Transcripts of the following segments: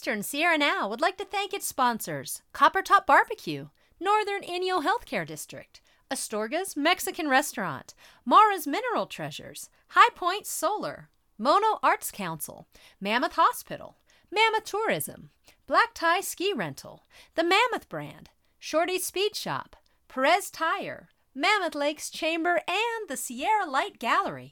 Eastern Sierra Now would like to thank its sponsors: Coppertop Barbecue, Northern Inyo Healthcare District, Astorga's Mexican Restaurant, Mara's Mineral Treasures, High Point Solar, Mono Arts Council, Mammoth Hospital, Mammoth Tourism, Black Tie Ski Rental, the Mammoth Brand, Shorty's Speed Shop, Perez Tire, Mammoth Lakes Chamber, and the Sierra Light Gallery.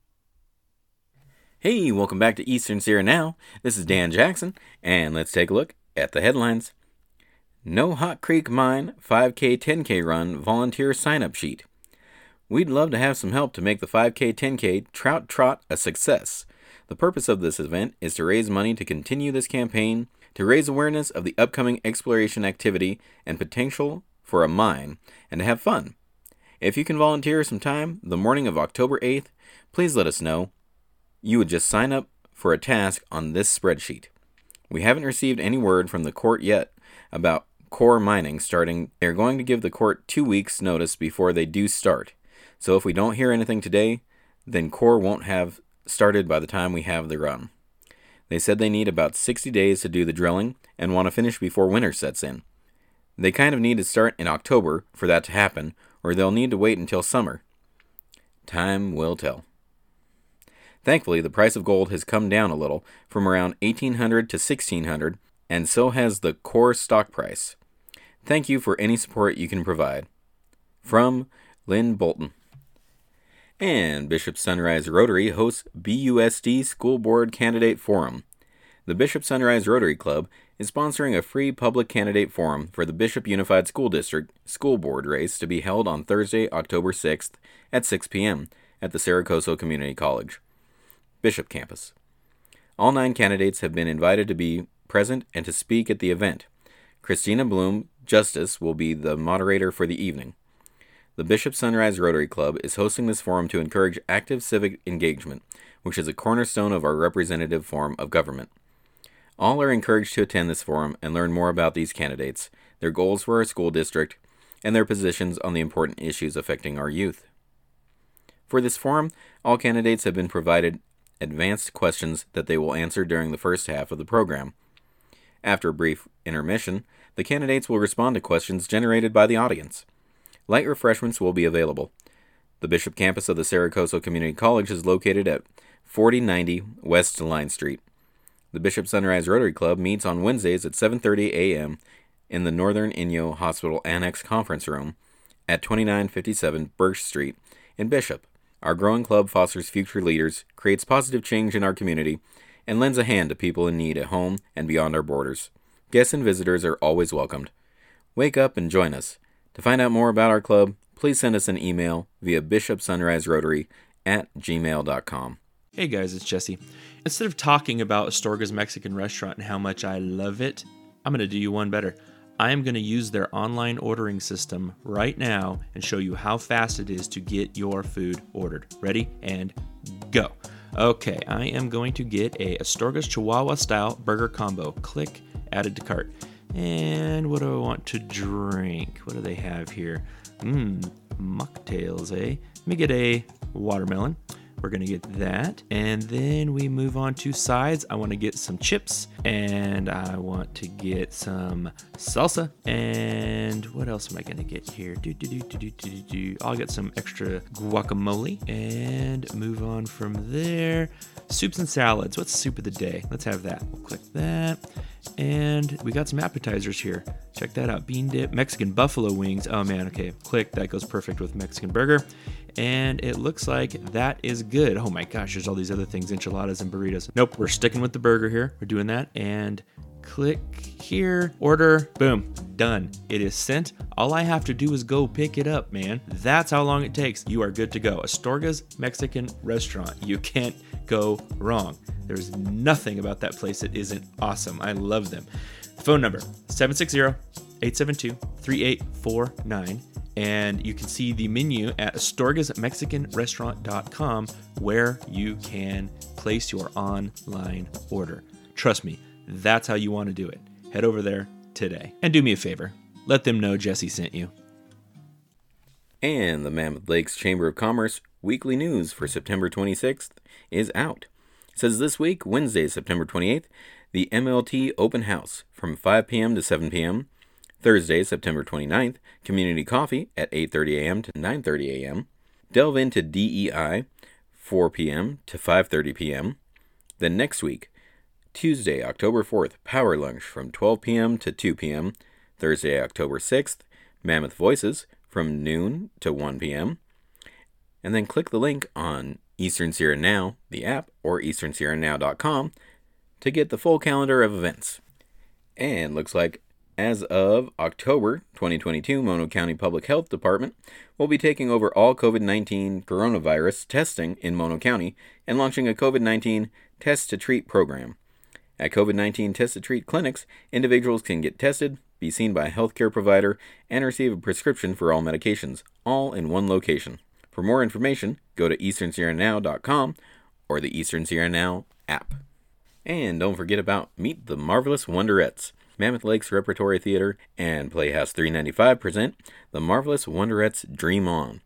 Hey, welcome back to Eastern Sierra Now. This is Dan Jackson, and let's take a look at the headlines. No Hot Creek Mine 5K 10K Run volunteer sign-up sheet. We'd love to have some help to make the 5K 10K Trout Trot a success. The purpose of this event is to raise money to continue this campaign, to raise awareness of the upcoming exploration activity and potential for a mine, and to have fun. If you can volunteer some time the morning of October 8th, please let us know. You would just sign up for a task on this spreadsheet. We haven't received any word from the court yet about core mining starting. They're going to give the court 2 weeks notice before they do start. So if we don't hear anything today, then core won't have started by the time we have the run. They said they need about 60 days to do the drilling and want to finish before winter sets in. They kind of need to start in October for that to happen, or they'll need to wait until summer. Time will tell. Thankfully, the price of gold has come down a little, from around $1,800 to $1,600, and so has the core stock price. Thank you for any support you can provide. From Lynn Bolton. And Bishop Sunrise Rotary hosts BUSD School Board Candidate Forum. The Bishop Sunrise Rotary Club is sponsoring a free public candidate forum for the Bishop Unified School District School Board race to be held on Thursday, October 6th at 6 p.m. at the Saracoso Community College, Bishop Campus. All 9 candidates have been invited to be present and to speak at the event. Christina Bloom, Justice, will be the moderator for the evening. The Bishop Sunrise Rotary Club is hosting this forum to encourage active civic engagement, which is a cornerstone of our representative form of government. All are encouraged to attend this forum and learn more about these candidates, their goals for our school district, and their positions on the important issues affecting our youth. For this forum, all candidates have been provided advanced questions that they will answer during the first half of the program. After a brief intermission, the candidates will respond to questions generated by the audience. Light refreshments will be available. The Bishop campus of the Saracoso Community College is located at 4090 West Line Street. The Bishop Sunrise Rotary Club meets on Wednesdays at 7:30 a.m. in the Northern Inyo Hospital Annex Conference Room at 2957 Birch Street in Bishop. Our growing club fosters future leaders, creates positive change in our community, and lends a hand to people in need at home and beyond our borders. Guests and visitors are always welcomed. Wake up and join us. To find out more about our club, please send us an email via bishopsunriserotary@gmail.com. Hey guys, it's Jesse. Instead of talking about Astorga's Mexican Restaurant and how much I love it, I'm going to do you one better. I am going to use their online ordering system right now and show you how fast it is to get your food ordered. Ready? And go. Okay, I am going to get a Astorga's Chihuahua style burger combo. Click, added to cart. And what do I want to drink? What do they have here? Mocktails, eh? Let me get a watermelon. We're going to get that. And then we move on to sides. I want to get some chips. And I want to get some salsa. And what else am I going to get here? I'll get some extra guacamole. And move on from there. Soups and salads. What's soup of the day? Let's have that. We'll click that. And we got some appetizers here. Check that out. Bean dip, Mexican buffalo wings. Oh man, okay. Click. That goes perfect with Mexican burger. And it looks like that is good. Oh my gosh, there's all these other things, enchiladas and burritos. Nope, we're sticking with the burger here. We're doing that. And click here, order, boom, done. It is sent. All I have to do is go pick it up, man. That's how long it takes. You are good to go. Astorga's Mexican Restaurant. You can't go wrong. There's nothing about that place that isn't awesome. I love them. Phone number, 760-872-3849. And you can see the menu at astorgasmexicanrestaurant.com where you can place your online order. Trust me, that's how you want to do it. Head over there today. And do me a favor, let them know Jesse sent you. And the Mammoth Lakes Chamber of Commerce weekly news for September 26th is out. It says this week, Wednesday, September 28th, the MLT Open House from 5 p.m. to 7 p.m. Thursday, September 29th, Community Coffee at 8:30 a.m. to 9:30 a.m. Delve into DEI, 4 p.m. to 5:30 p.m. Then next week, Tuesday, October 4th, Power Lunch from 12 p.m. to 2 p.m. Thursday, October 6th, Mammoth Voices from noon to 1 p.m. And then click the link on Eastern Sierra Now, the app, or easternsierranow.com to get the full calendar of events. And looks like as of October 2022, Mono County Public Health Department will be taking over all COVID-19 coronavirus testing in Mono County and launching a COVID-19 Test to Treat program. At COVID-19 Test to Treat clinics, individuals can get tested, be seen by a healthcare provider, and receive a prescription for all medications, all in one location. For more information, go to easternsierranow.com or the Eastern Sierra Now app. And don't forget about Meet the Marvelous Wonderettes. Mammoth Lakes Repertory Theater and Playhouse 395 present The Marvelous Wonderettes Dream On.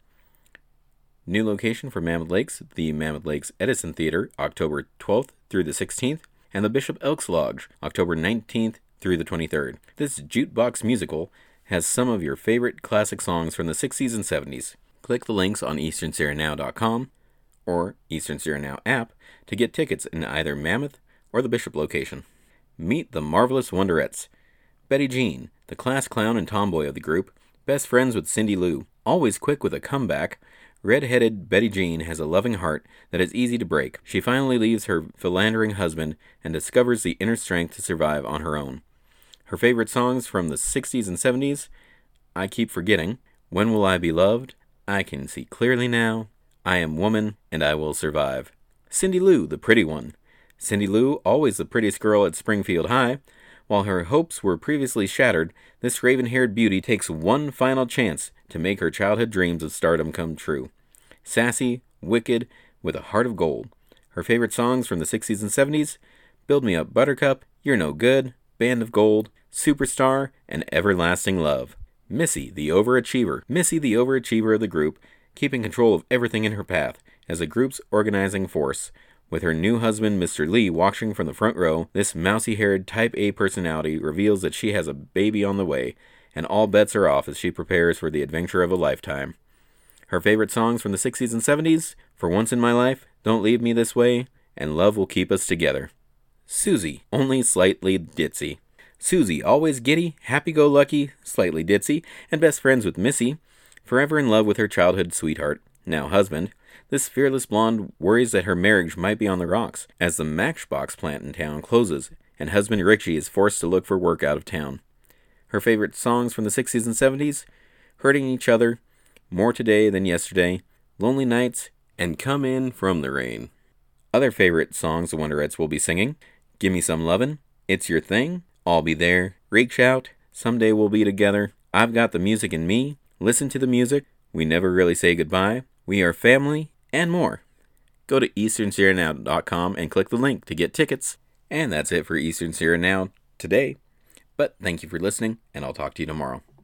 New location for Mammoth Lakes, the Mammoth Lakes Edison Theater, October 12th through the 16th, and the Bishop Elks Lodge, October 19th through the 23rd. This jukebox musical has some of your favorite classic songs from the 60s and 70s. Click the links on easternsierranow.com or Eastern Sierra Now app to get tickets in either Mammoth or the Bishop location. Meet the Marvelous Wonderettes. Betty Jean, the class clown and tomboy of the group, best friends with Cindy Lou, always quick with a comeback, red-headed Betty Jean has a loving heart that is easy to break. She finally leaves her philandering husband and discovers the inner strength to survive on her own. Her favorite songs from the 60s and 70s, I Keep Forgetting, When Will I Be Loved, I Can See Clearly Now, I Am Woman, and I Will Survive. Cindy Lou, the pretty one. Cindy Lou, always the prettiest girl at Springfield High. While her hopes were previously shattered, this raven-haired beauty takes one final chance to make her childhood dreams of stardom come true. Sassy, wicked, with a heart of gold. Her favorite songs from the 60s and 70s, Build Me Up Buttercup, You're No Good, Band of Gold, Superstar, and Everlasting Love. Missy, the overachiever. Missy, the overachiever of the group, keeping control of everything in her path as the group's organizing force. With her new husband, Mr. Lee, watching from the front row, this mousy-haired Type A personality reveals that she has a baby on the way, and all bets are off as she prepares for the adventure of a lifetime. Her favorite songs from the 60s and 70s, For Once in My Life, Don't Leave Me This Way, and Love Will Keep Us Together. Susie, only slightly ditzy. Susie, always giddy, happy-go-lucky, slightly ditzy, and best friends with Missy, forever in love with her childhood sweetheart, now husband. This fearless blonde worries that her marriage might be on the rocks as the Matchbox plant in town closes and husband Richie is forced to look for work out of town. Her favorite songs from the 60s and 70s, Hurting Each Other, More Today Than Yesterday, Lonely Nights, and Come In From the Rain. Other favorite songs the Wonderettes will be singing, Gimme Some Lovin', It's Your Thing, I'll Be There, Reach Out, Someday We'll Be Together, I've Got the Music in Me, Listen to the Music, We Never Really Say Goodbye, We Are Family, and more. Go to easternsierranow.com and click the link to get tickets. And that's it for Eastern Sierra Now today. But thank you for listening, and I'll talk to you tomorrow.